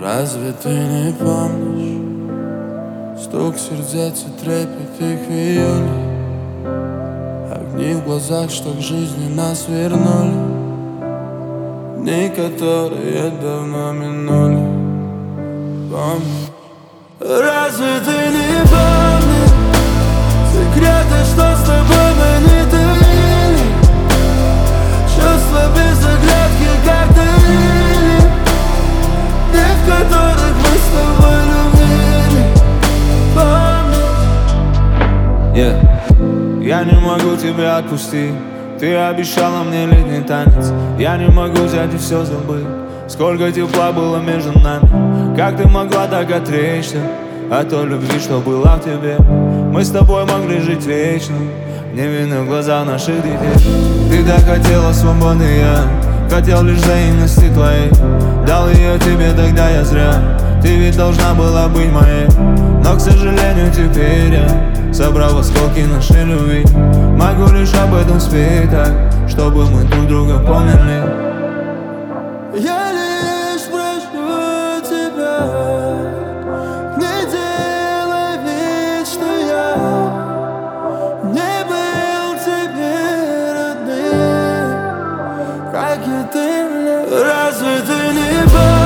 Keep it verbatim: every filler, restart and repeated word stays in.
Разве ты не помнишь стук сердец и трепет их в июле, огни в глазах, что к жизни нас вернули, дни, которые давно минули. Помнишь? Разве ты не помнишь секреты, что с тобой мы не таили, чувства без оглядки, как дарили, дни, в которых мы с тобой любили. Помнишь? Yeah. Я не могу тебя отпустить. Ты обещала мне летний танец. Я не могу взять и все забыть. Сколько тепла было между нами. Как ты могла так отречься от той любви, что была в тебе? Мы с тобой могли жить вечно, невинны в глазах наших детей. Ты так хотела свободы, я хотел лишь взаимности твоей. Дал ее тебе, тогда я зря. Ты ведь должна была быть моей. Но, к сожалению, теперь я собрал осколки нашей любви. Могу лишь об этом спеть так, чтобы мы друг друга поняли. Я лишь прошу тебя, не делай вид, что я не был тебе родным, как и ты мне. Разве ты не помнишь